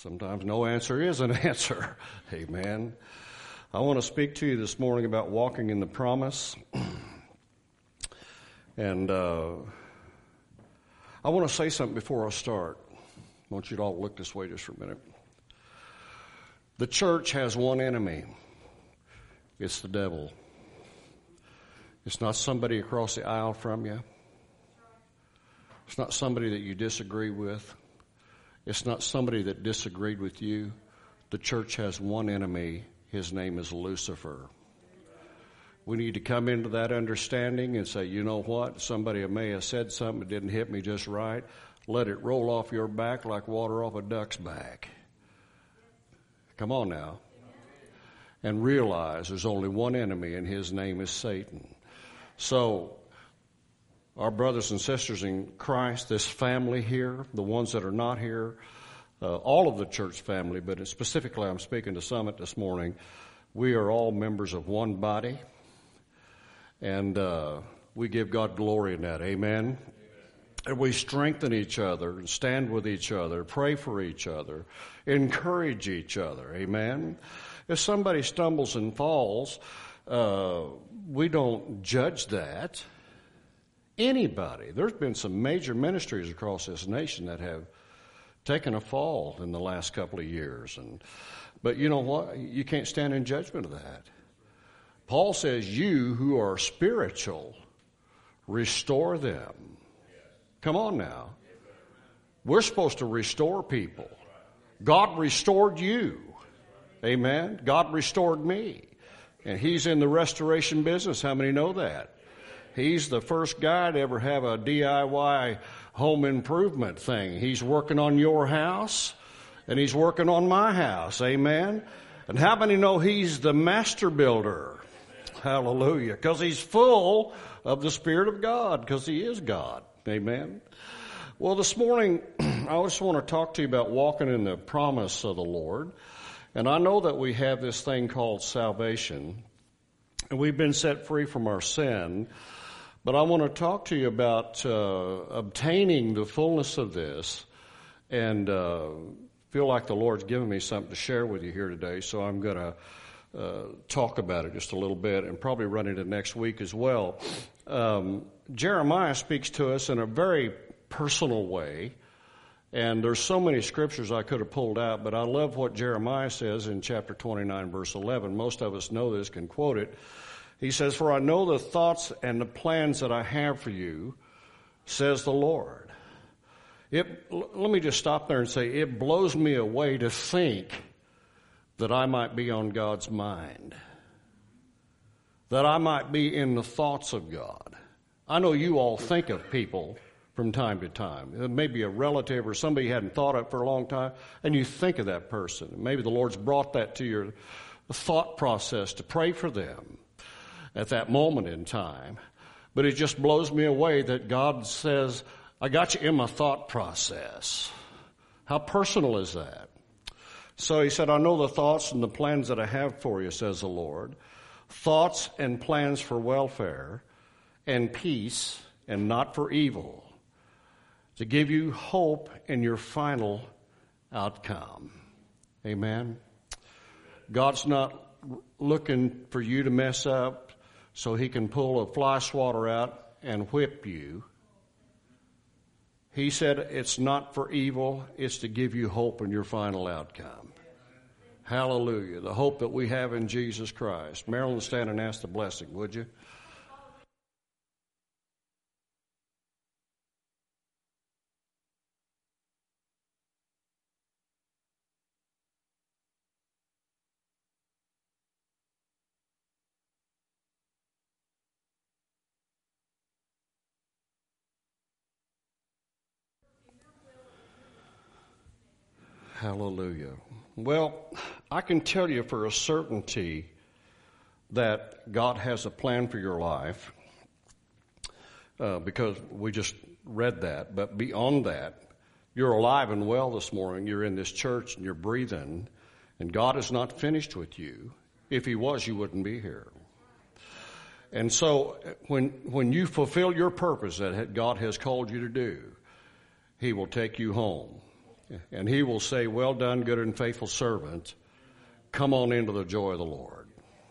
Sometimes no answer is an answer. Amen. I want to speak to you this morning about walking in the promise. And I want to say something before I start. I want you to all look this way just for a minute. The church has one enemy. It's the devil. It's not somebody across the aisle from you. It's not somebody that you disagree with. It's not somebody that disagreed with you. The church has one enemy. His name is Lucifer. We need to come into that understanding and say, you know what? Somebody may have said something that didn't hit me just right. Let it roll off your back like water off a duck's back. Come on now. And realize there's only one enemy, and his name is Satan. So, our brothers and sisters in Christ, this family here, the ones that are not here, all of the church family, but specifically I'm speaking to Summit this morning, we are all members of one body, and we give God glory in that. Amen? And we strengthen each other, and stand with each other, pray for each other, encourage each other. Amen? If somebody stumbles and falls, we don't judge that. Anybody. There's been some major ministries across this nation that have taken a fall in the last couple of years. But you know what? You can't stand in judgment of that. Paul says, you who are spiritual, restore them. Come on now. We're supposed to restore people. God restored you. Amen. God restored me. And he's in the restoration business. How many know that? He's the first guy to ever have a DIY home improvement thing. He's working on your house, and he's working on my house. Amen? And how many know he's the master builder? Hallelujah. Because he's full of the Spirit of God, because he is God. Amen? Well, this morning, I just want to talk to you about walking in the promise of the Lord. And I know that we have this thing called salvation, and we've been set free from our sin. But I want to talk to you about obtaining the fullness of this, and feel like the Lord's given me something to share with you here today, so I'm going to talk about it just a little bit and probably run into next week as well. Jeremiah speaks to us in a very personal way, and there's so many scriptures I could have pulled out, but I love what Jeremiah says in chapter 29, verse 11. Most of us know this, can quote it. He says, for I know the thoughts and the plans that I have for you, says the Lord. Let me just stop there and say, it blows me away to think that I might be on God's mind, that I might be in the thoughts of God. I know you all think of people from time to time. It may be a relative or somebody you hadn't thought of for a long time, and you think of that person. Maybe the Lord's brought that to your thought process to pray for them at that moment in time. But it just blows me away that God says, I got you in my thought process. How personal is that? So he said, I know the thoughts and the plans that I have for you, says the Lord. Thoughts and plans for welfare and peace and not for evil, to give you hope in your final outcome. Amen? God's not looking for you to mess up so he can pull a fly swatter out and whip you. He said it's not for evil, it's to give you hope in your final outcome. Hallelujah. The hope that we have in Jesus Christ. Marilyn, stand and ask the blessing, would you? Hallelujah. Well, I can tell you for a certainty that God has a plan for your life because we just read that. But beyond that, you're alive and well this morning. You're in this church and you're breathing, and God is not finished with you. If he was, you wouldn't be here. And so when you fulfill your purpose that God has called you to do, he will take you home. And he will say, well done, good and faithful servant. Come on into the joy of the Lord.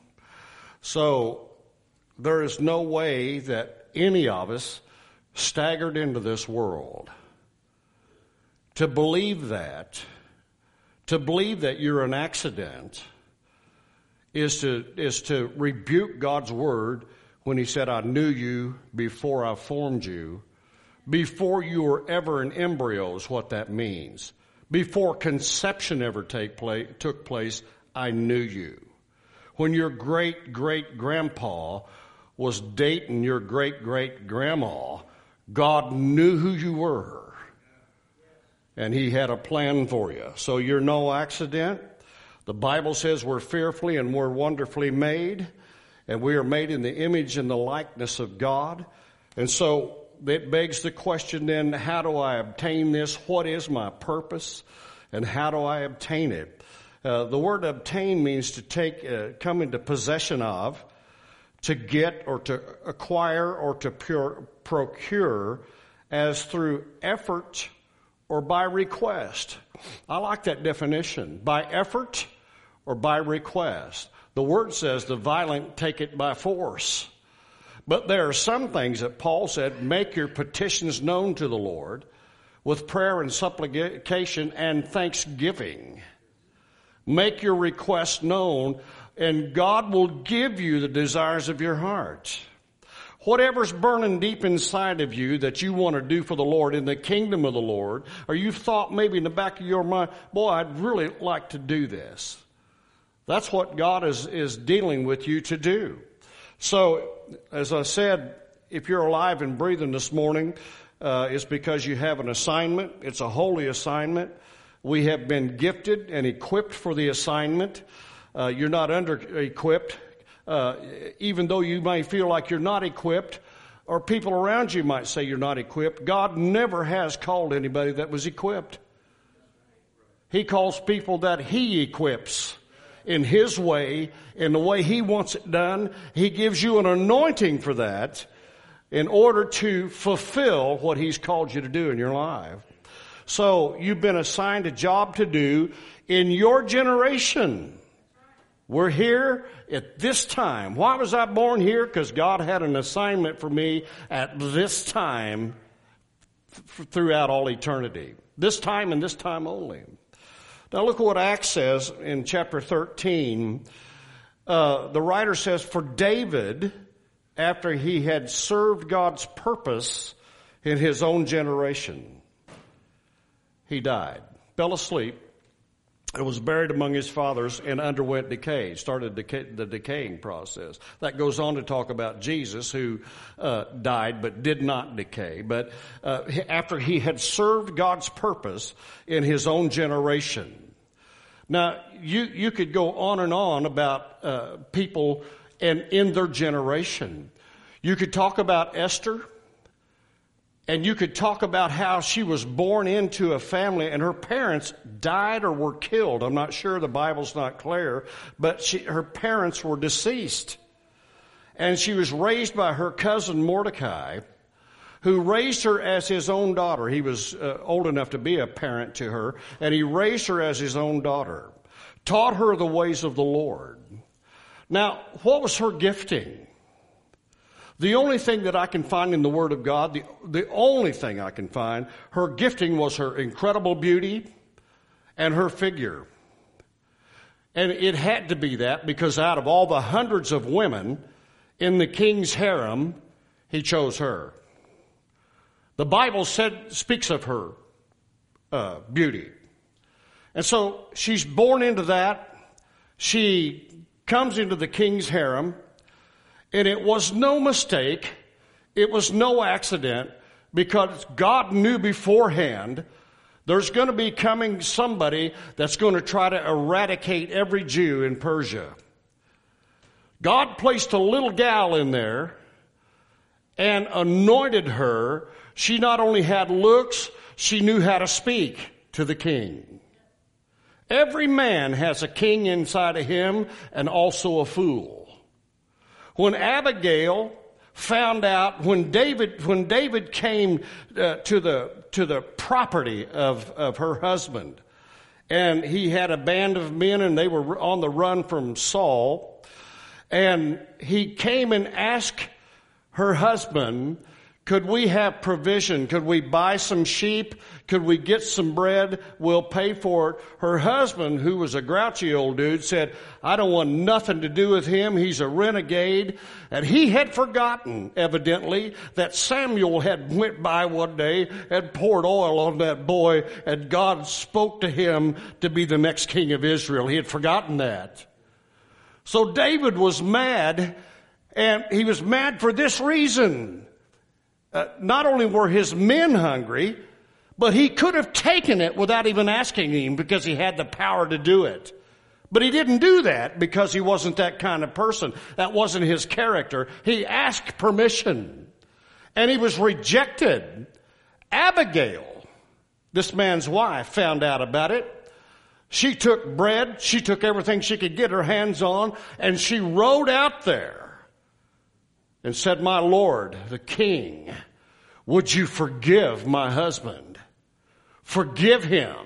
So there is no way that any of us staggered into this world to believe that you're an accident is to rebuke God's word when he said, I knew you before I formed you. Before you were ever an embryo is what that means. Before conception ever took place, I knew you. When your great-great-grandpa was dating your great-great-grandma, God knew who you were. And he had a plan for you. So you're no accident. The Bible says we're fearfully and we're wonderfully made. And we are made in the image and the likeness of God. And so it begs the question then, how do I obtain this? What is my purpose? And how do I obtain it? The word obtain means to come into possession of, to get or to acquire or to procure as through effort or by request. I like that definition. By effort or by request. The word says the violent take it by force. But there are some things that Paul said, make your petitions known to the Lord with prayer and supplication and thanksgiving. Make your requests known, and God will give you the desires of your heart. Whatever's burning deep inside of you that you want to do for the Lord in the kingdom of the Lord, or you've thought maybe in the back of your mind, boy, I'd really like to do this. That's what God is dealing with you to do. So, as I said, if you're alive and breathing this morning, it's because you have an assignment. It's a holy assignment. We have been gifted and equipped for the assignment. You're not under-equipped. Even though you may feel like you're not equipped, or people around you might say you're not equipped, God never has called anybody that was equipped. He calls people that He equips in His way, in the way He wants it done. He gives you an anointing for that in order to fulfill what He's called you to do in your life. So you've been assigned a job to do in your generation. We're here at this time. Why was I born here? Because God had an assignment for me at this time throughout all eternity. This time and this time only. Now look at what Acts says in chapter 13. The writer says, for David, after he had served God's purpose in his own generation, he died, fell asleep, and was buried among his fathers and underwent decay, started the decaying process. That goes on to talk about Jesus, who died but did not decay. But after he had served God's purpose in his own generation. Now, you could go on and on about people and in their generation. You could talk about Esther. And you could talk about how she was born into a family and her parents died or were killed. I'm not sure, the Bible's not clear, but her parents were deceased. And she was raised by her cousin Mordecai, who raised her as his own daughter. He was old enough to be a parent to her, and he raised her as his own daughter, taught her the ways of the Lord. Now, what was her gifting? The only thing that I can find in the Word of God, the only thing I can find, her gifting was her incredible beauty and her figure. And it had to be that because out of all the hundreds of women in the king's harem, he chose her. The Bible speaks of her beauty. And so she's born into that. She comes into the king's harem. And it was no mistake, it was no accident, because God knew beforehand there's going to be coming somebody that's going to try to eradicate every Jew in Persia. God placed a little gal in there and anointed her. She not only had looks, she knew how to speak to the king. Every man has a king inside of him and also a fool. When Abigail found out when David came to the property of her husband, and he had a band of men, and they were on the run from Saul, and he came and asked her husband, could we have provision? Could we buy some sheep? Could we get some bread? We'll pay for it. Her husband, who was a grouchy old dude, said, I don't want nothing to do with him. He's a renegade. And he had forgotten, evidently, that Samuel had went by one day and poured oil on that boy, and God spoke to him to be the next king of Israel. He had forgotten that. So David was mad, and he was mad for this reason. Not only were his men hungry, but he could have taken it without even asking him because he had the power to do it. But he didn't do that because he wasn't that kind of person. That wasn't his character. He asked permission, and he was rejected. Abigail, this man's wife, found out about it. She took bread. She took everything she could get her hands on, and she rode out there and said, my Lord, the king, would you forgive my husband? Forgive him.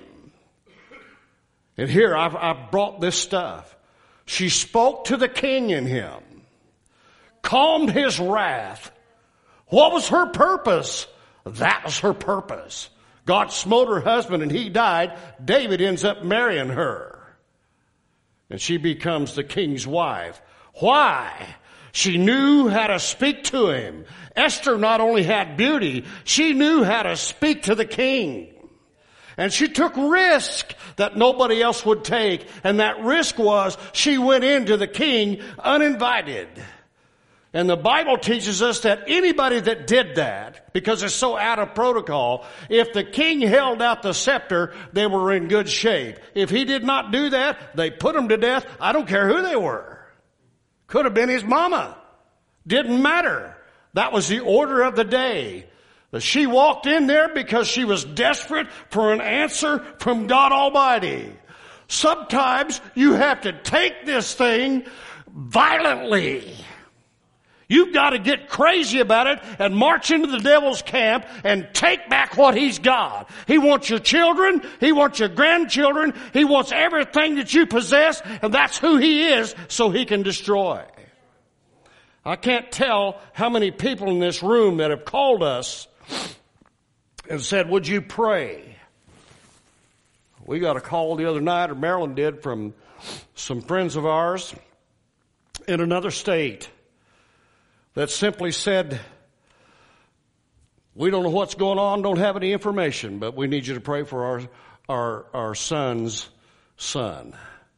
And here I've brought this stuff. She spoke to the king in him, calmed his wrath. What was her purpose? That was her purpose. God smote her husband and he died. David ends up marrying her. And she becomes the king's wife. Why? She knew how to speak to him. Esther not only had beauty, she knew how to speak to the king. And she took risk that nobody else would take. And that risk was she went into the king uninvited. And the Bible teaches us that anybody that did that, because it's so out of protocol, if the king held out the scepter, they were in good shape. If he did not do that, they put him to death. I don't care who they were. Could have been his mama. Didn't matter. That was the order of the day. But she walked in there because she was desperate for an answer from God Almighty. Sometimes you have to take this thing violently. You've got to get crazy about it and march into the devil's camp and take back what he's got. He wants your children. He wants your grandchildren. He wants everything that you possess, and that's who he is, so he can destroy. I can't tell how many people in this room that have called us and said, would you pray? We got a call the other night, or Marilyn did, from some friends of ours in another state that simply said, we don't know what's going on, don't have any information, but we need you to pray for our son's son.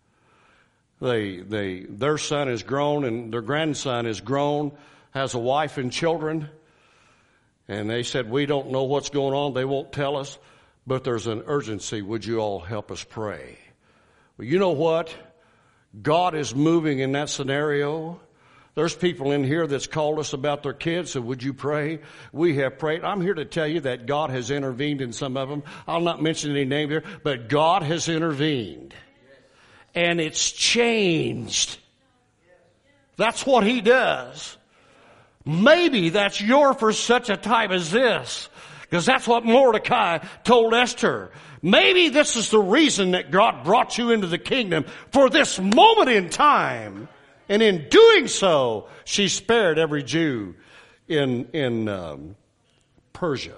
Their son is grown, and their grandson is grown, has a wife and children, and they said, we don't know what's going on, they won't tell us, but there's an urgency. Would you all help us pray? Well, you know what? God is moving in that scenario. There's people in here that's called us about their kids, so would you pray? We have prayed. I'm here to tell you that God has intervened in some of them. I'll not mention any name here, but God has intervened. And it's changed. That's what he does. Maybe that's your for such a time as this, because that's what Mordecai told Esther. Maybe this is the reason that God brought you into the kingdom for this moment in time. And in doing so, she spared every Jew in Persia.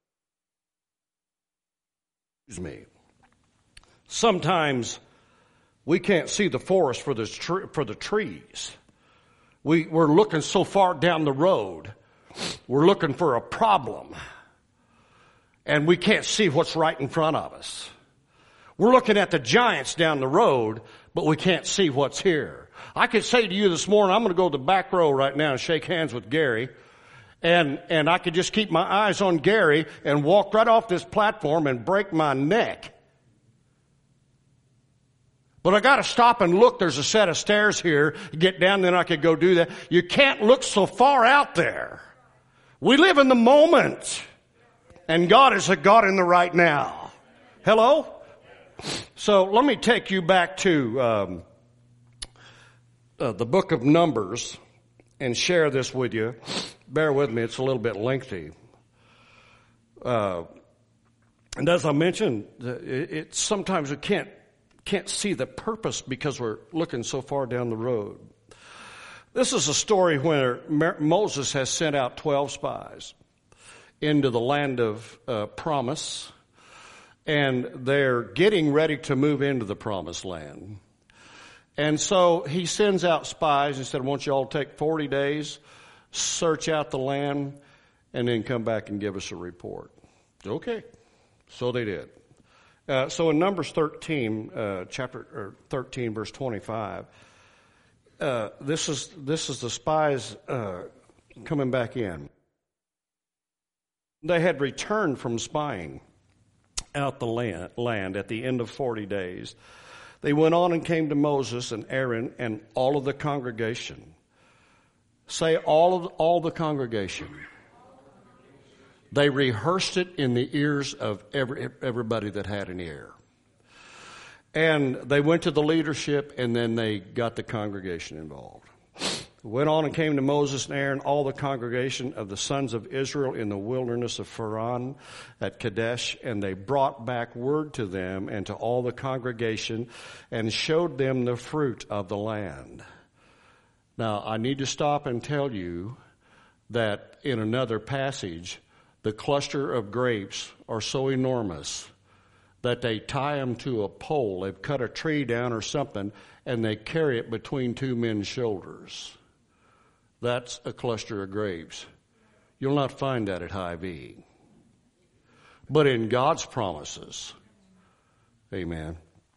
Excuse me. Sometimes we can't see the forest for the trees. We're looking so far down the road. We're looking for a problem. And we can't see what's right in front of us. We're looking at the giants down the road, but we can't see what's here. I could say to you this morning, I'm going to go to the back row right now and shake hands with Gary. And I could just keep my eyes on Gary and walk right off this platform and break my neck. But I got to stop and look. There's a set of stairs here. Get down, then I could go do that. You can't look so far out there. We live in the moment. And God is a God in the right now. Hello? So let me take you back to the book of Numbers and share this with you. bear with me, it's a little bit lengthy. And as I mentioned, sometimes we can't see the purpose because we're looking so far down the road. This is a story where Moses has sent out 12 spies into the land of promise, and they're getting ready to move into the promised land. And so he sends out spies and said, I want you all to take 40 days, search out the land, and then come back and give us a report. Okay. So they did. So in Numbers 13, chapter 13, verse 25, this is the spies coming back in. They had returned from spying out the land at the end of 40 days. They went on and came to Moses and Aaron and all of the congregation. Say all the congregation. They rehearsed it in the ears of everybody that had an ear. And they went to the leadership, and then they got the congregation involved. Went on and came to Moses and Aaron, all the congregation of the sons of Israel in the wilderness of Paran at Kadesh, and they brought back word to them and to all the congregation and showed them the fruit of the land. Now, I need to stop and tell you that in another passage, the cluster of grapes are so enormous that they tie them to a pole. They've cut a tree down or something, and they carry it between two men's shoulders. That's a cluster of grapes. You'll not find that at Hy-Vee. But in God's promises, amen.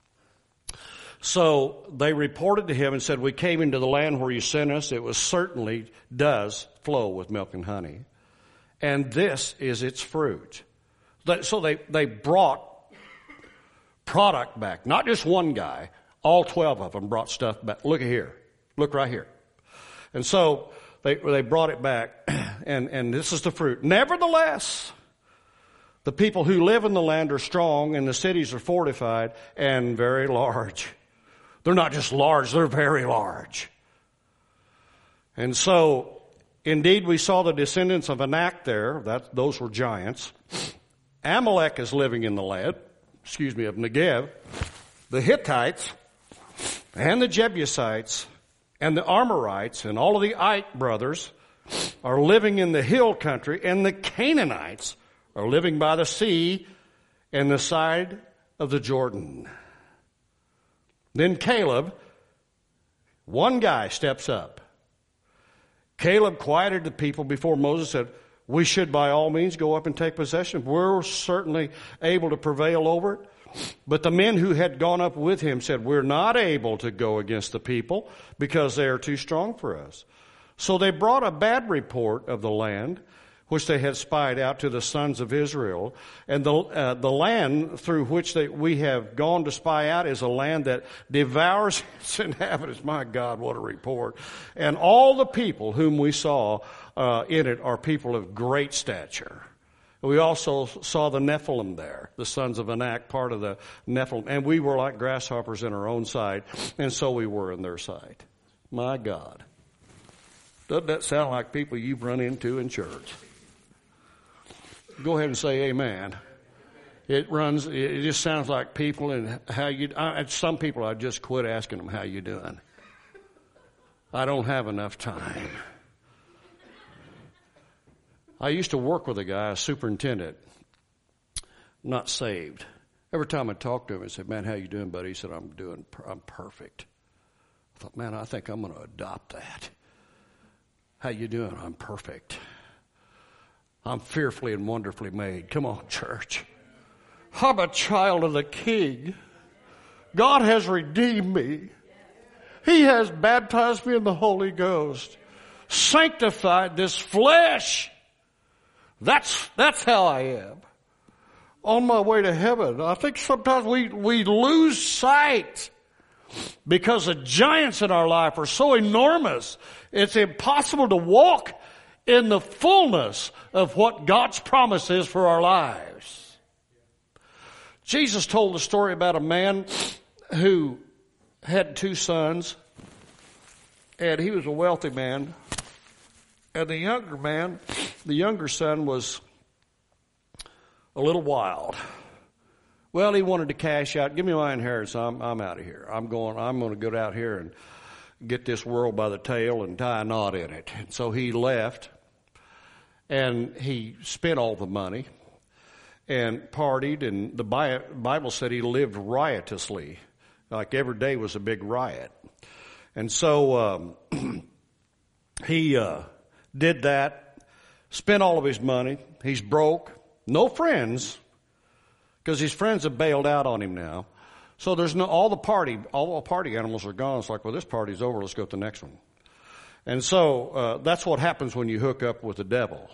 So they reported to him and said, we came into the land where you sent us. It certainly does flow with milk and honey. And this is its fruit. So they brought product back. Not just one guy. All 12 of them brought stuff back. Look at here. Look right here. And so they brought it back. And this is the fruit. Nevertheless, the people who live in the land are strong, and the cities are fortified and very large. They're not just large, they're very large. And so, indeed, we saw the descendants of Anak there. Those were giants. Amalek is living in the land, of Negev. The Hittites and the Jebusites and the Amorites and all of the Ite brothers are living in the hill country, and the Canaanites are living by the sea and the side of the Jordan. Then Caleb, one guy, steps up. Caleb quieted the people before Moses said, we should by all means go up and take possession. We're certainly able to prevail over it. But the men who had gone up with him said, we're not able to go against the people because they are too strong for us. So they brought a bad report of the land which they had spied out to the sons of Israel. And the land through which we have gone to spy out is a land that devours its inhabitants. My God, what a report. And all the people whom we saw in it are people of great stature. We also saw the Nephilim there, the sons of Anak, part of the Nephilim. And we were like grasshoppers in our own sight, and so we were in their sight. My God. Doesn't that sound like people you've run into in church? Go ahead and say amen. It just sounds like people, and some people I just quit asking them, how you doing? I don't have enough time. I used to work with a guy, a superintendent, not saved. Every time I talked to him, I said, man, how you doing, buddy? He said, I'm perfect. I thought, man, I think I'm going to adopt that. How you doing? I'm perfect. I'm fearfully and wonderfully made. Come on, church. I'm a child of the King. God has redeemed me. He has baptized me in the Holy Ghost. Sanctified this flesh. That's how I am. On my way to heaven. I think sometimes we lose sight because the giants in our life are so enormous. It's impossible to walk in the fullness of what God's promise is for our lives. Jesus told a story about a man who had two sons, and he was a wealthy man, And the younger son was a little wild. Well, he wanted to cash out. Give me my inheritance. I'm out of here. I'm going to go out here and get this world by the tail and tie a knot in it. And so he left, and he spent all the money and partied, and the Bible said he lived riotously. Like every day was a big riot. And so he did that, spent all of his money. He's broke, no friends, because his friends have bailed out on him now. So there's all the party animals are gone. It's like, well, this party's over. Let's go to the next one. And so that's what happens when you hook up with the devil.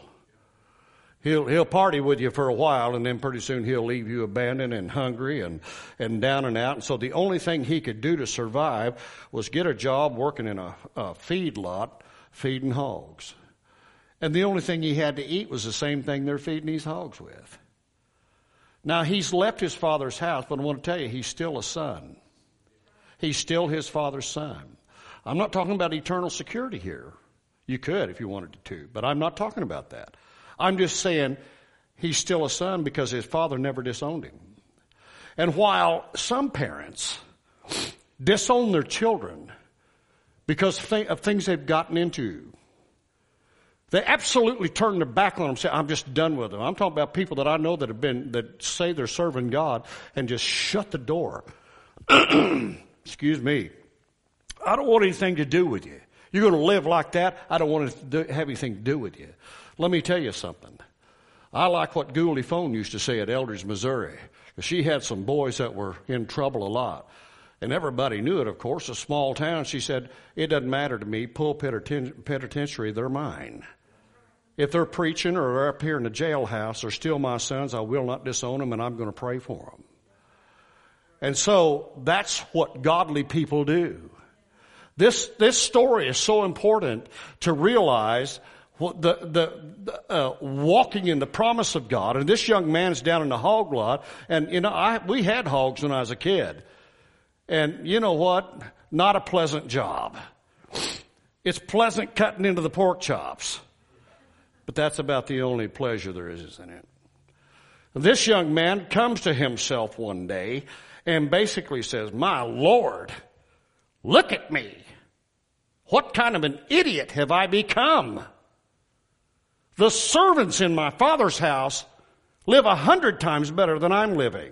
He'll party with you for a while, and then pretty soon he'll leave you abandoned and hungry and down and out. And so the only thing he could do to survive was get a job working in a feed lot, feeding hogs. And the only thing he had to eat was the same thing they're feeding these hogs with. Now, he's left his father's house, but I want to tell you, he's still a son. He's still his father's son. I'm not talking about eternal security here. You could if you wanted to, but I'm not talking about that. I'm just saying he's still a son because his father never disowned him. And while some parents disown their children because of things they've gotten into, they absolutely turn their back on them and say, I'm just done with them. I'm talking about people that I know that say they're serving God and just shut the door. Excuse me. I don't want anything to do with you. You're going to live like that. I don't want to have anything to do with you. Let me tell you something. I like what Gouldy Phone used to say at Eldridge, Missouri. She had some boys that were in trouble a lot. And everybody knew it, of course. A small town. She said, it doesn't matter to me. Pulpit or penitentiary, they're mine. If they're preaching or they're up here in the jailhouse, they're still my sons. I will not disown them, and I'm going to pray for them. And so that's what godly people do. This story is so important to realize what walking in the promise of God. And this young man's down in the hog lot, and we had hogs when I was a kid. And you know what? Not a pleasant job. It's pleasant cutting into the pork chops. But that's about the only pleasure there is in it. This young man comes to himself one day and basically says, my Lord, look at me. What kind of an idiot have I become? The servants in my father's house live 100 times better than I'm living.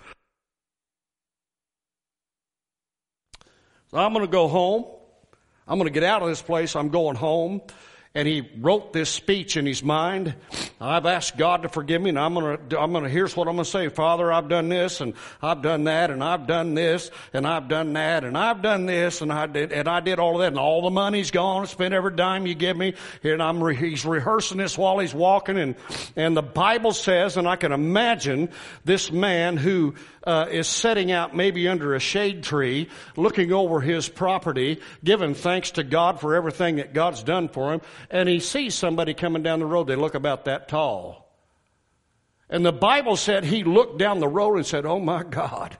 So I'm going to go home. I'm going to get out of this place. I'm going home. And he wrote this speech in his mind. I've asked God to forgive me, and I'm gonna, here's what I'm gonna say. Father, I've done this, and I've done that, and I've done this, and I've done that, and I've done this, and I did all of that, and all the money's gone. I spent every dime you give me. And he's rehearsing this while he's walking, and the Bible says, and I can imagine this man who is setting out maybe under a shade tree, looking over his property, giving thanks to God for everything that God's done for him, and he sees somebody coming down the road. They look about that tall. And the Bible said he looked down the road and said, oh my God.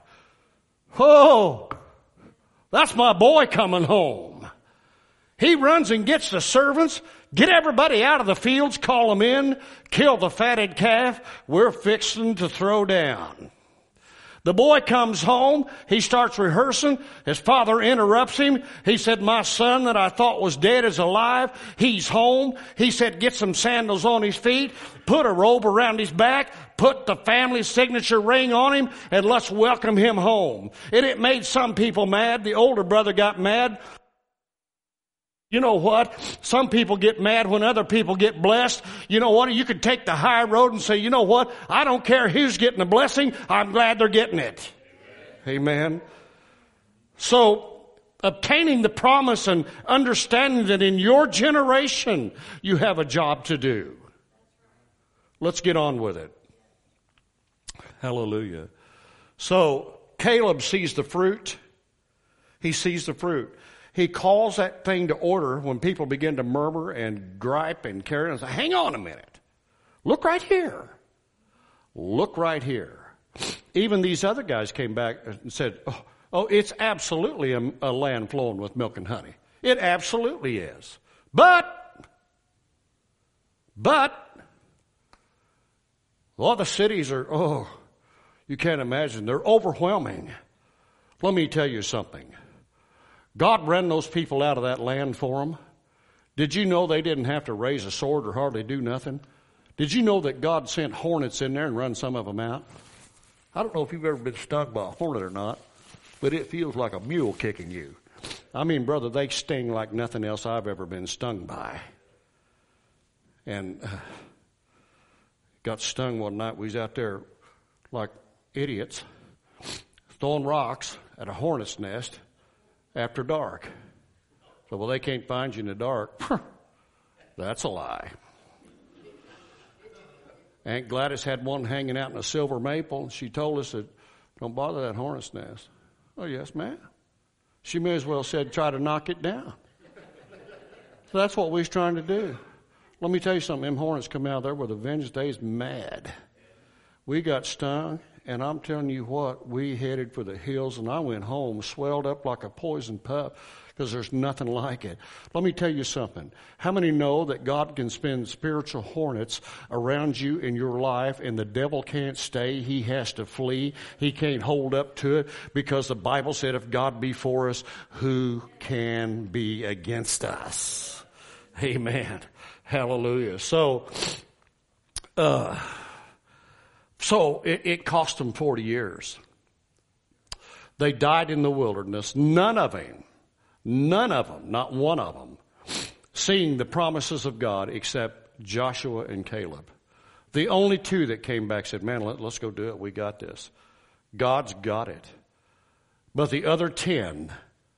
Oh, that's my boy coming home. He runs and gets the servants, get everybody out of the fields, call them in, kill the fatted calf. We're fixing to throw down. The boy comes home. He starts rehearsing. His father interrupts him. He said, my son that I thought was dead is alive. He's home. He said, get some sandals on his feet, put a robe around his back, put the family signature ring on him, and let's welcome him home. And it made some people mad. The older brother got mad. You know what? Some people get mad when other people get blessed. You know what? You could take the high road and say, you know what? I don't care who's getting the blessing. I'm glad they're getting it. Amen. So, obtaining the promise and understanding that in your generation you have a job to do. Let's get on with it. Hallelujah. So, Caleb sees the fruit. He sees the fruit. He calls that thing to order when people begin to murmur and gripe and carry on and say, hang on a minute. Look right here. Look right here. Even these other guys came back and said, oh, it's absolutely a land flowing with milk and honey. It absolutely is. But But, the cities are, you can't imagine. They're overwhelming. Let me tell you something. God ran those people out of that land for them. Did you know they didn't have to raise a sword or hardly do nothing? Did you know that God sent hornets in there and run some of them out? I don't know if you've ever been stung by a hornet or not, but it feels like a mule kicking you. I mean, brother, they sting like nothing else I've ever been stung by. And got stung one night. We was out there like idiots, throwing rocks at a hornet's nest after dark. So, they can't find you in the dark. That's a lie. Aunt Gladys had one hanging out in a silver maple. She told us that, don't bother that hornet's nest. Oh, yes, ma'am. She may as well said, try to knock it down. So that's what we was trying to do. Let me tell you something. Them hornets come out there with a vengeance. They's mad. We got stung, and I'm telling you what, we headed for the hills, and I went home swelled up like a poisoned pup because there's nothing like it. Let me tell you something. How many know that God can spend spiritual hornets around you in your life, and the devil can't stay? He has to flee. He can't hold up to it because the Bible said if God be for us, who can be against us? Amen. Hallelujah. So it cost them 40 years. They died in the wilderness. None of them, not one of them, seeing the promises of God except Joshua and Caleb. The only two that came back said, man, let's go do it. We got this. God's got it. But the other 10,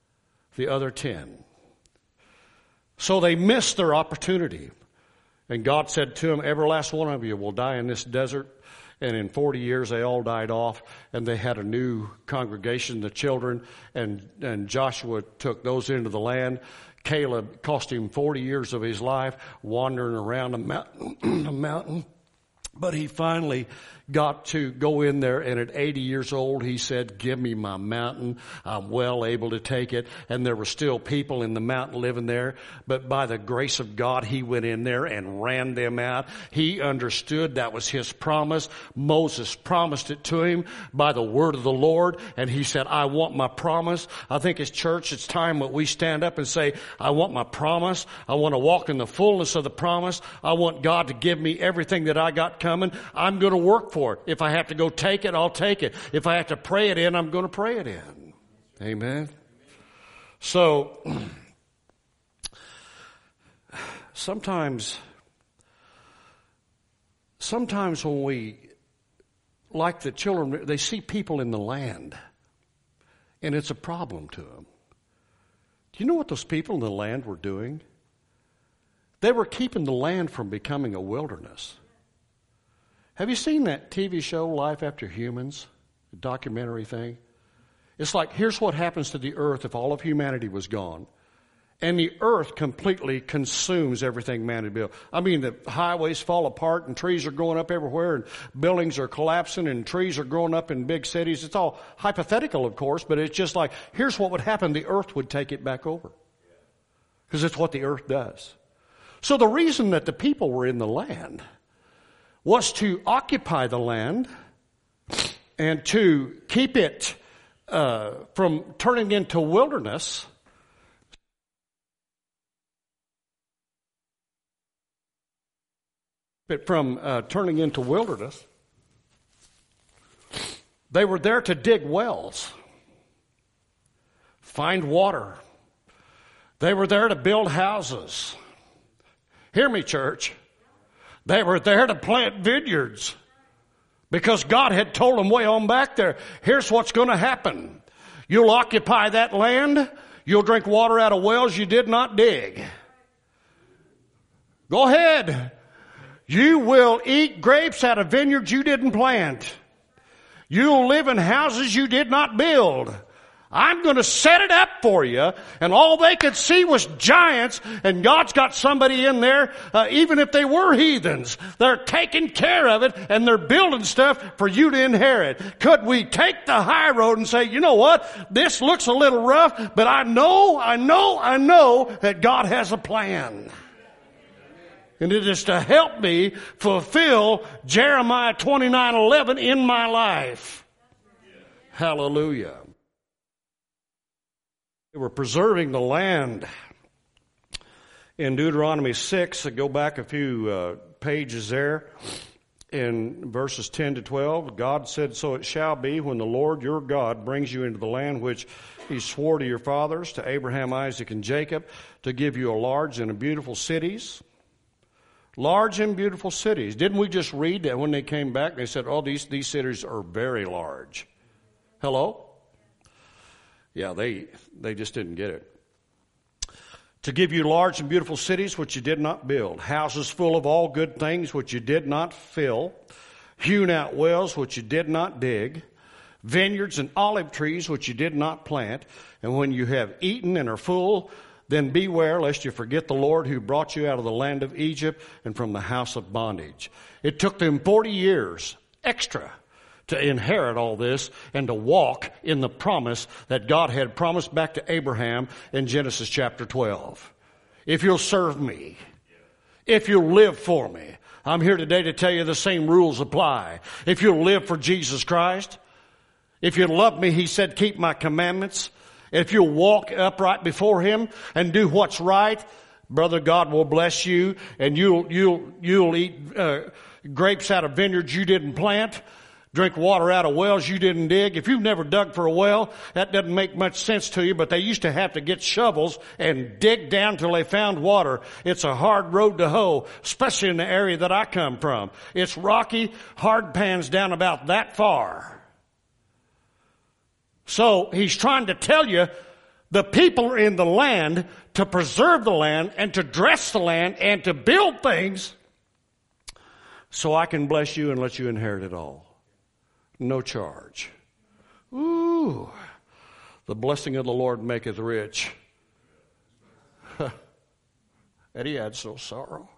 so they missed their opportunity. And God said to them, every last one of you will die in this desert. And in 40 years, they all died off, and they had a new congregation, the children, and Joshua took those into the land. Caleb cost him 40 years of his life wandering around a mountain. But he finally got to go in there, and at 80 years old, he said, give me my mountain. I'm well able to take it. And there were still people in the mountain living there. But by the grace of God, he went in there and ran them out. He understood that was his promise. Moses promised it to him by the word of the Lord. And he said, I want my promise. I think as church, it's time that we stand up and say, I want my promise. I want to walk in the fullness of the promise. I want God to give me everything that I got coming. I'm going to work for it. If I have to go take it, I'll take it. If I have to pray it in, I'm going to pray it in. Amen. So, sometimes when we, like the children, they see people in the land, and it's a problem to them. Do you know what those people in the land were doing? They were keeping the land from becoming a wilderness. Have you seen that TV show, Life After Humans, the documentary thing? It's like, here's what happens to the earth if all of humanity was gone. And the earth completely consumes everything man had built. I mean, the highways fall apart and trees are growing up everywhere and buildings are collapsing and trees are growing up in big cities. It's all hypothetical, of course, but it's just like, here's what would happen. The earth would take it back over. Because it's what the earth does. So the reason that the people were in the land was to occupy the land and to keep it from turning into wilderness. But from turning into wilderness, they were there to dig wells, find water. They were there to build houses. Hear me, church. They were there to plant vineyards because God had told them way on back there, here's what's going to happen. You'll occupy that land. You'll drink water out of wells you did not dig. Go ahead. You will eat grapes out of vineyards you didn't plant. You'll live in houses you did not build. I'm going to set it up for you. And all they could see was giants, and God's got somebody in there, even if they were heathens. They're taking care of it, and they're building stuff for you to inherit. Could we take the high road and say, you know what? This looks a little rough, but I know that God has a plan. And it is to help me fulfill Jeremiah 29:11 in my life. Hallelujah. They were preserving the land. In Deuteronomy 6, go back a few pages there, in verses 10 to 12, God said, "So it shall be when the Lord your God brings you into the land which he swore to your fathers, to Abraham, Isaac, and Jacob, to give you a large and a beautiful cities." Large and beautiful cities. Didn't we just read that when they came back, they said, "Oh, these cities are very large." Hello? Yeah, they just didn't get it. "To give you large and beautiful cities which you did not build, houses full of all good things which you did not fill, hewn out wells which you did not dig, vineyards and olive trees which you did not plant. And when you have eaten and are full, then beware lest you forget the Lord who brought you out of the land of Egypt and from the house of bondage." It took them 40 years extra to inherit all this and to walk in the promise that God had promised back to Abraham in Genesis chapter 12. If you'll serve me, if you'll live for me. I'm here today to tell you the same rules apply. If you'll live for Jesus Christ, if you love me, he said, keep my commandments. If you'll walk upright before him and do what's right, brother, God will bless you, and you'll eat grapes out of vineyards you didn't plant. Drink water out of wells you didn't dig. If you've never dug for a well, that doesn't make much sense to you, but they used to have to get shovels and dig down till they found water. It's a hard road to hoe, especially in the area that I come from. It's rocky, hard pans down about that far. So he's trying to tell you the people in the land to preserve the land and to dress the land and to build things so I can bless you and let you inherit it all. No charge. Ooh, the blessing of the Lord maketh rich. And he adds no sorrow.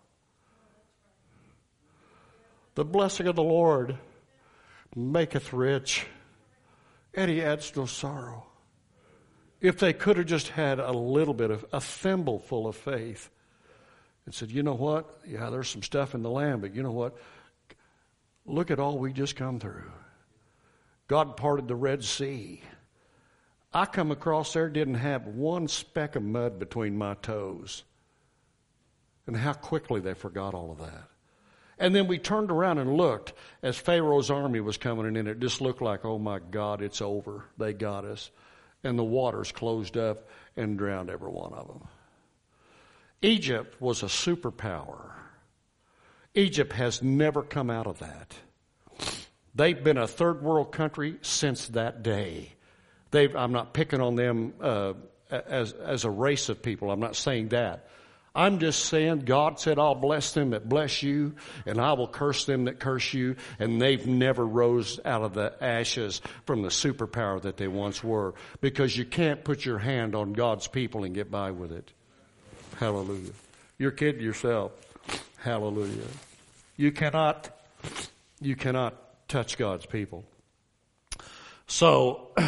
The blessing of the Lord maketh rich, and he adds no sorrow. If they could have just had a little bit of, a thimbleful of faith and said, you know what? Yeah, there's some stuff in the land, but you know what? Look at all we just come through. God parted the Red Sea. I come across there, didn't have one speck of mud between my toes. And how quickly they forgot all of that. And then we turned around and looked as Pharaoh's army was coming in, and it just looked like, oh my God, it's over. They got us. And the waters closed up and drowned every one of them. Egypt was a superpower. Egypt has never come out of that. They've been a third world country since that day. I'm not picking on them as a race of people. I'm not saying that. I'm just saying God said, I'll bless them that bless you, and I will curse them that curse you. And they've never rose out of the ashes from the superpower that they once were, because you can't put your hand on God's people and get by with it. Hallelujah. You're kidding yourself. Hallelujah. You cannot touch God's people. So,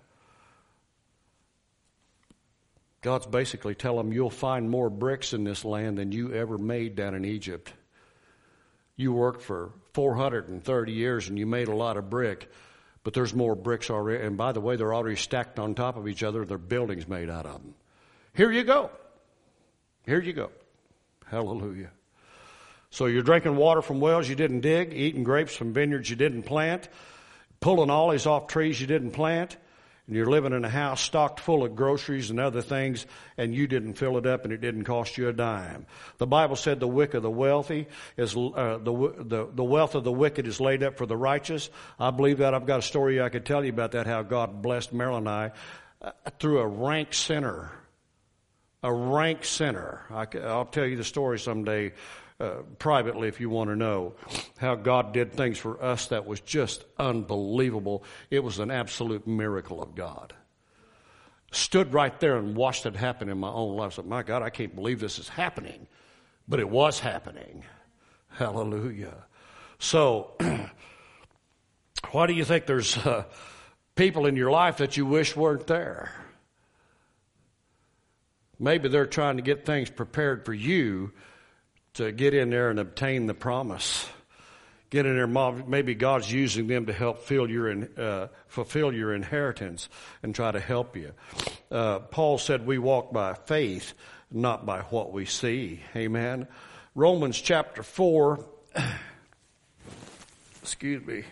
God's basically telling them, you'll find more bricks in this land than you ever made down in Egypt. You worked for 430 years and you made a lot of brick, but there's more bricks already. And by the way, they're already stacked on top of each other. They're buildings made out of them. Here you go. Here you go. Hallelujah. So you're drinking water from wells you didn't dig, eating grapes from vineyards you didn't plant, pulling olives off trees you didn't plant, and you're living in a house stocked full of groceries and other things, and you didn't fill it up, and it didn't cost you a dime. The Bible said the wealth of the wealthy is the wealth of the wicked is laid up for the righteous. I believe that. I've got a story I could tell you about that, how God blessed Marilyn and I through a rank sinner. A rank sinner. I'll tell you the story someday. Privately, if you want to know how God did things for us that was just unbelievable. It was an absolute miracle of God. Stood right there and watched it happen in my own life. I said, my God, I can't believe this is happening. But it was happening. Hallelujah. So, why do you think there's people in your life that you wish weren't there? Maybe they're trying to get things prepared for you to get in there and obtain the promise. Get in there, maybe God's using them to help fulfill your inheritance and try to help you. Paul said we walk by faith, not by what we see. Amen. Romans chapter 4. Excuse me.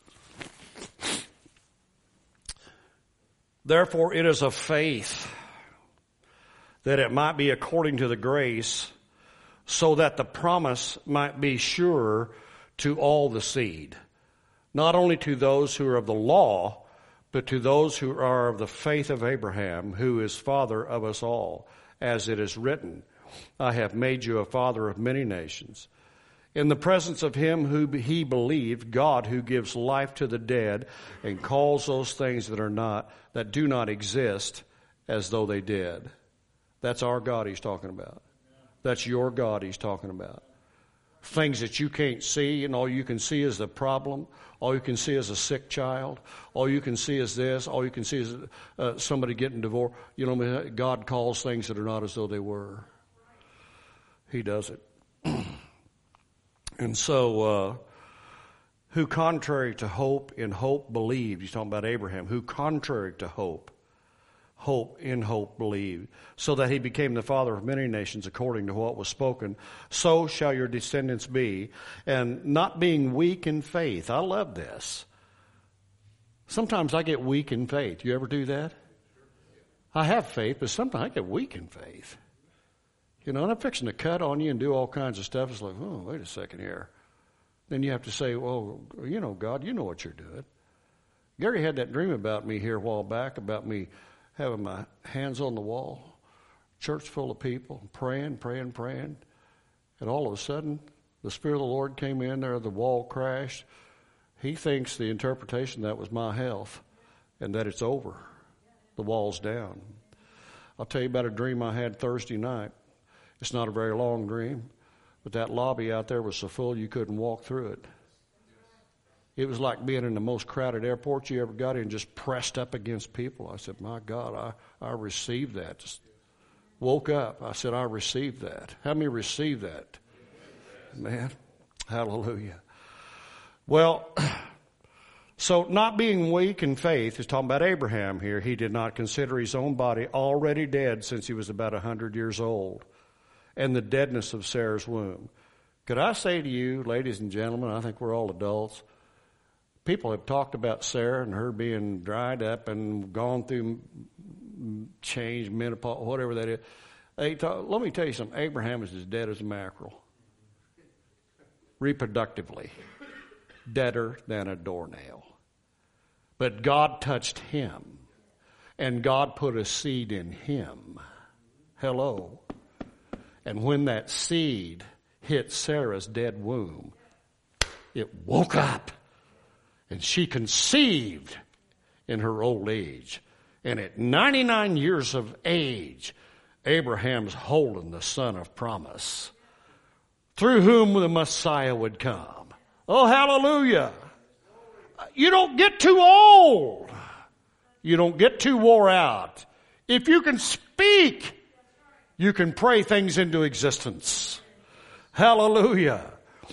Therefore it is of faith, that it might be according to the grace, so that the promise might be sure to all the seed, not only to those who are of the law, but to those who are of the faith of Abraham, who is father of us all, as it is written, I have made you a father of many nations. In the presence of him who he believed, God who gives life to the dead and calls those things that do not exist as though they did. That's our God he's talking about. That's your God he's talking about. Things that you can't see, and all you can see is the problem. All you can see is a sick child. All you can see is this. All you can see is somebody getting divorced. You know, God calls things that are not as though they were. He does it. And so, who contrary to hope, in hope believed. He's talking about Abraham. Who contrary to hope, in hope believed, so that he became the father of many nations according to what was spoken. So shall your descendants be. And not being weak in faith. I love this. Sometimes I get weak in faith. You ever do that? I have faith, but sometimes I get weak in faith. You know, and I'm fixing to cut on you and do all kinds of stuff. It's like, oh, wait a second here. Then you have to say, well, you know, God, you know what you're doing. Gary had that dream about me here a while back, about me having my hands on the wall, church full of people, praying. And all of a sudden, the Spirit of the Lord came in there, the wall crashed. He thinks the interpretation that was my health and that it's over. The wall's down. I'll tell you about a dream I had Thursday night. It's not a very long dream, but that lobby out there was so full you couldn't walk through it. It was like being in the most crowded airport you ever got in, just pressed up against people. I said, my God, I received that. Just woke up. I said, I received that. How many received that? Man, hallelujah. Well, so not being weak in faith is talking about Abraham here. He did not consider his own body already dead since he was about 100 years old, and the deadness of Sarah's womb. Could I say to you, ladies and gentlemen, I think we're all adults, people have talked about Sarah and her being dried up and gone through change, menopause, whatever that is. Let me tell you something. Abraham is as dead as a mackerel. Reproductively. Deader than a doornail. But God touched him. And God put a seed in him. Hello. And when that seed hit Sarah's dead womb, it woke up. And she conceived in her old age. And at 99 years of age, Abraham's holding the son of promise, through whom the Messiah would come. Oh, hallelujah. You don't get too old. You don't get too wore out. If you can speak, you can pray things into existence. Hallelujah.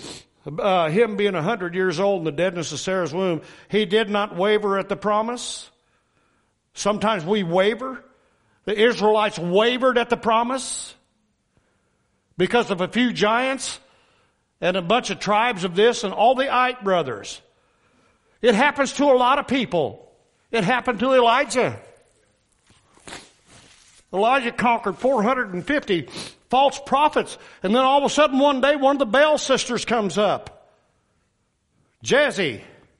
Him being 100 years old in the deadness of Sarah's womb, he did not waver at the promise. Sometimes we waver. The Israelites wavered at the promise because of a few giants and a bunch of tribes of this and all the Ite brothers. It happens to a lot of people. It happened to Elijah. Elijah conquered 450 false prophets. And then all of a sudden one day one of the Baal sisters comes up. Jezzy.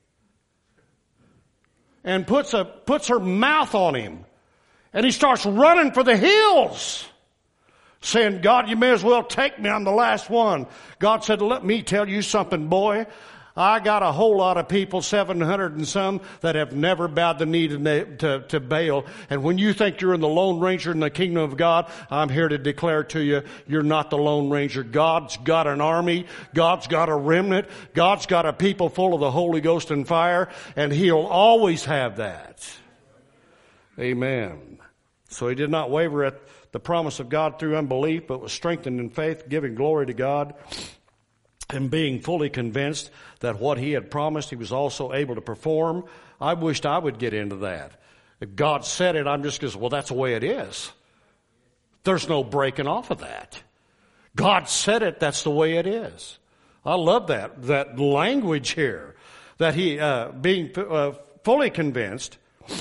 And puts her mouth on him. And he starts running for the hills. Saying, God, you may as well take me. I'm the last one. God said, let me tell you something, boy. I got a whole lot of people, 700 and some, that have never bowed the knee to Baal. And when you think you're in the Lone Ranger in the kingdom of God, I'm here to declare to you, you're not the Lone Ranger. God's got an army. God's got a remnant. God's got a people full of the Holy Ghost and fire. And He'll always have that. Amen. So he did not waver at the promise of God through unbelief, but was strengthened in faith, giving glory to God, and being fully convinced that what he had promised he was also able to perform. I wished I would get into that. If God said it, I'm just going to say, well, that's the way it is. There's no breaking off of that. God said it, that's the way it is. I love that language here, that he, being fully convinced.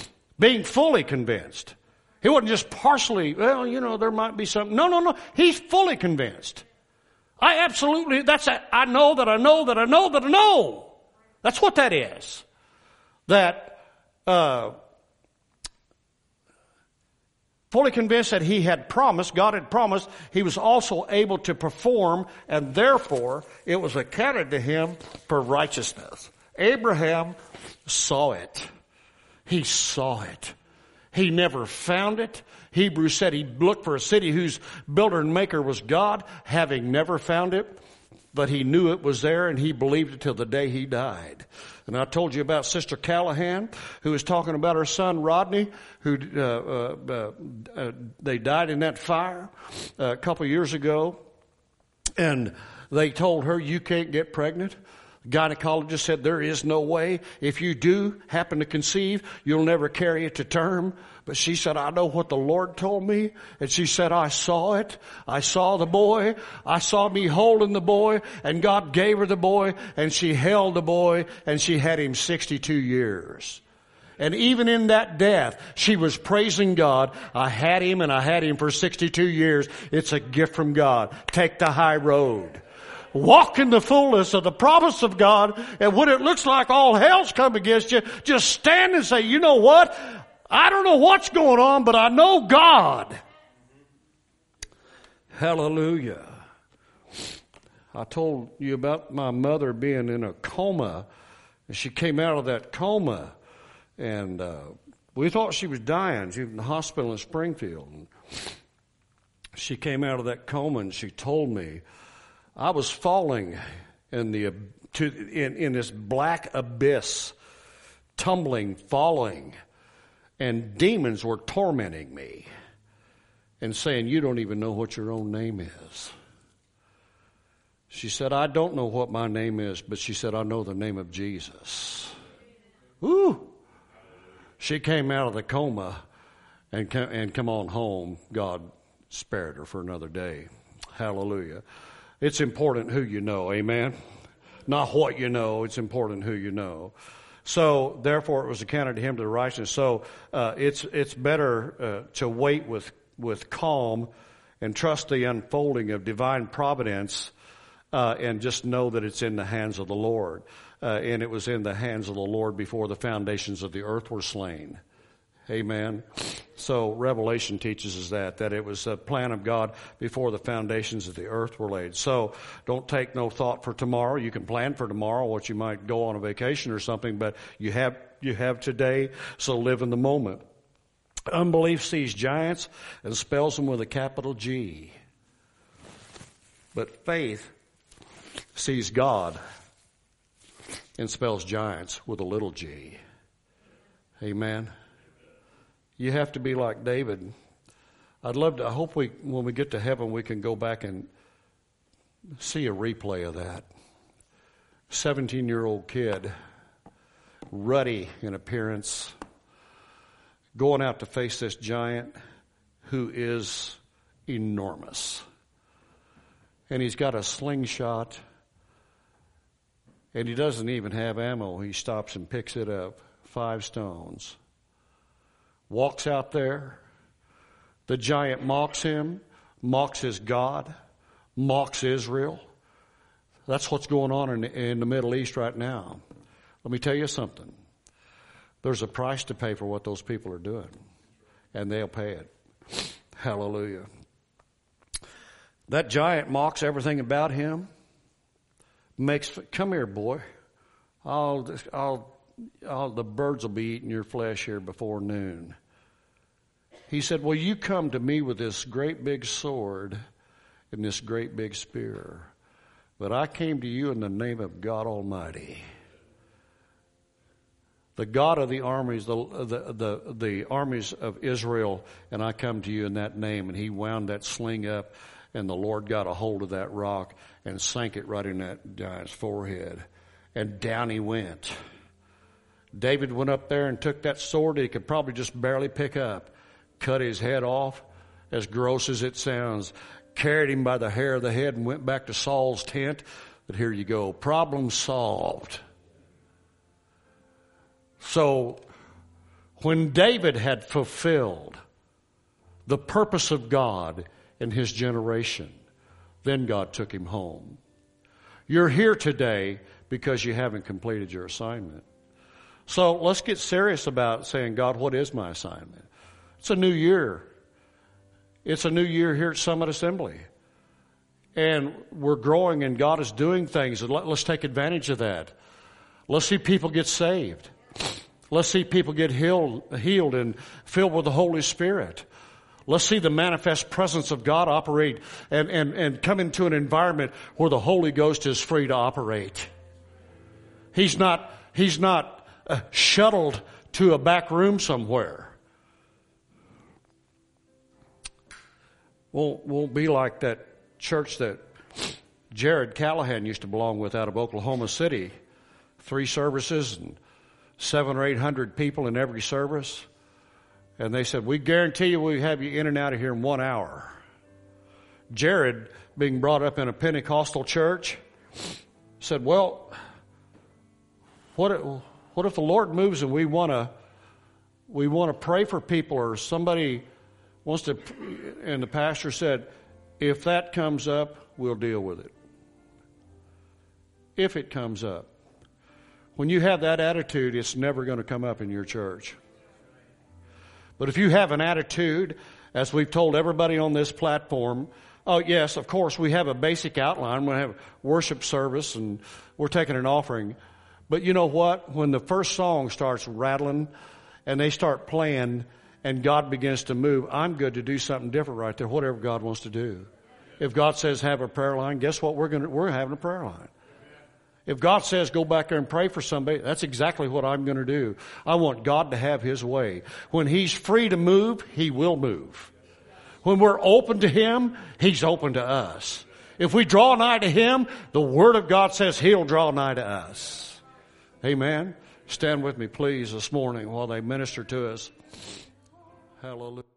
He wasn't just partially, well, there might be something. No. He's fully convinced. I know that I know that I know that I know. That's what that is. That, fully convinced that he had promised, God had promised, he was also able to perform, and therefore it was accounted to him for righteousness. Abraham saw it. He saw it. He never found it. Hebrews said he looked for a city whose builder and maker was God, having never found it. But he knew it was there, and he believed it till the day he died. And I told you about Sister Callahan, who was talking about her son Rodney, who they died in that fire a couple years ago. And they told her, you can't get pregnant. The gynecologist said, there is no way. If you do happen to conceive, you'll never carry it to term. But she said, I know what the Lord told me. And she said, I saw it. I saw the boy. I saw me holding the boy. And God gave her the boy. And she held the boy. And she had him 62 years. And even in that death, she was praising God. I had him, and I had him for 62 years. It's a gift from God. Take the high road. Walk in the fullness of the promise of God, and when it looks like all hell's come against you, just stand and say, you know what? I don't know what's going on, but I know God. Hallelujah. I told you about my mother being in a coma, and she came out of that coma, and we thought she was dying. She was in the hospital in Springfield. And she came out of that coma, and she told me, I was falling in this black abyss, tumbling, falling, and demons were tormenting me and saying, you don't even know what your own name is. She said, I don't know what my name is, but she said, I know the name of Jesus. Woo! She came out of the coma and come on home. God spared her for another day. Hallelujah. It's important who you know, amen? Not what you know, it's important who you know. So, therefore, it was accounted to him to the righteousness. So, it's better to wait with calm and trust the unfolding of divine providence and just know that it's in the hands of the Lord. And it was in the hands of the Lord before the foundations of the earth were slain. Amen. So Revelation teaches us that it was a plan of God before the foundations of the earth were laid. So don't take no thought for tomorrow. You can plan for tomorrow, what you might go on a vacation or something, but you have today, so live in the moment. Unbelief sees giants and spells them with a capital G. But faith sees God and spells giants with a little g. Amen. You have to be like David. I hope when we get to heaven, we can go back and see a replay of that. 17-year-old kid, ruddy in appearance, going out to face this giant who is enormous. And he's got a slingshot, and he doesn't even have ammo. He stops and picks it up, 5 stones. Walks out there. The giant mocks him, mocks his God, mocks Israel. That's what's going on in the Middle East right now. Let me tell you something. There's a price to pay for what those people are doing, and they'll pay it. Hallelujah. That giant mocks everything about him. Come here, boy. The birds will be eating your flesh here before noon. He said, well, you come to me with this great big sword and this great big spear, but I came to you in the name of God Almighty. the God of the armies, the armies of Israel, and I come to you in that name. And he wound that sling up, and the Lord got a hold of that rock and sank it right in that giant's forehead. And down he went. David went up there and took that sword that he could probably just barely pick up, cut his head off, as gross as it sounds, carried him by the hair of the head and went back to Saul's tent. But here you go. Problem solved. So when David had fulfilled the purpose of God in his generation, then God took him home. You're here today because you haven't completed your assignment. So let's get serious about saying, God, what is my assignment? It's a new year. It's a new year here at Summit Assembly. And we're growing and God is doing things. And let's take advantage of that. Let's see people get saved. Let's see people get healed and filled with the Holy Spirit. Let's see the manifest presence of God operate and come into an environment where the Holy Ghost is free to operate. He's not shuttled to a back room somewhere. Won't be like that church that Jared Callahan used to belong with out of Oklahoma City. 3 services and 700 or 800 people in every service. And they said, we guarantee you we'll have you in and out of here in 1 hour. Jared, being brought up in a Pentecostal church, said, well, what if the Lord moves and we want to pray for people, or somebody wants to, and the pastor said, if that comes up, we'll deal with it. If it comes up. When you have that attitude, it's never going to come up in your church. But if you have an attitude, as we've told everybody on this platform, oh yes, of course, we have a basic outline. We have worship service and we're taking an offering. But you know what? When the first song starts rattling and they start playing and God begins to move, I'm good to do something different right there, whatever God wants to do. If God says have a prayer line, guess what? We're having a prayer line. If God says go back there and pray for somebody, that's exactly what I'm going to do. I want God to have His way. When He's free to move, He will move. When we're open to Him, He's open to us. If we draw nigh to Him, the Word of God says He'll draw nigh to us. Amen. Stand with me, please, this morning while they minister to us. Hallelujah.